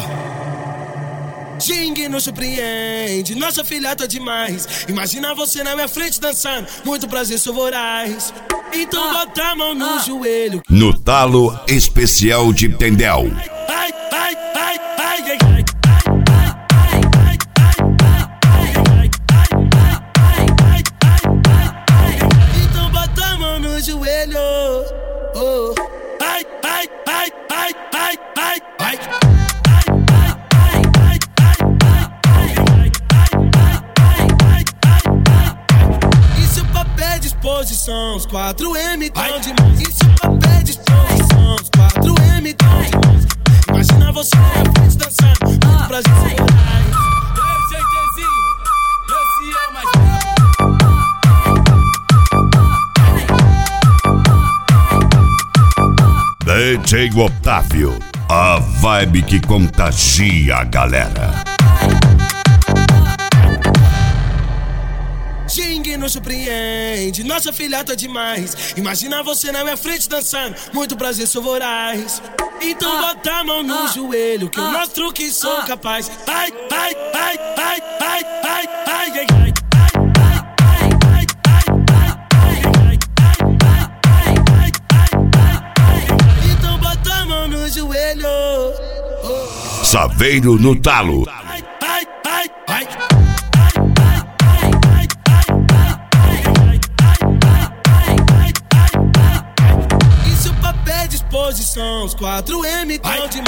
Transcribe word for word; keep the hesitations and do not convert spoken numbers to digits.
Jingue nos surpreende, nossa filha tá demais. Imagina você na minha frente dançando, muito prazer, sou voraz. Então bota a mão no joelho. No talo especial de Tendel. Ai, ai, ai, ai, ai, ai. Então bota a mão no joelho. Oh. Ai, ai, ai, ai, ai, ai, ai. Disposição, os quatro M tão demais. E se o papel é disposição, os quatro M tão demais. Imagina você na frente dançando, muito prazer, sem morais. Esse é o mais D J Otávio, a vibe que contagia a galera. Jingue nos surpreende, nossa filha tá demais. Imagina você na minha frente dançando, muito prazer, sou voraz. Então bota a mão no joelho, que eu mostro que sou capaz. Ai, ai, ai, ai, ai, ai, ai, ai, ai. Então bota a mão no joelho. Saveiro no talo. Ai, ai, ai, ai. Disposição, os quatro M tão demais.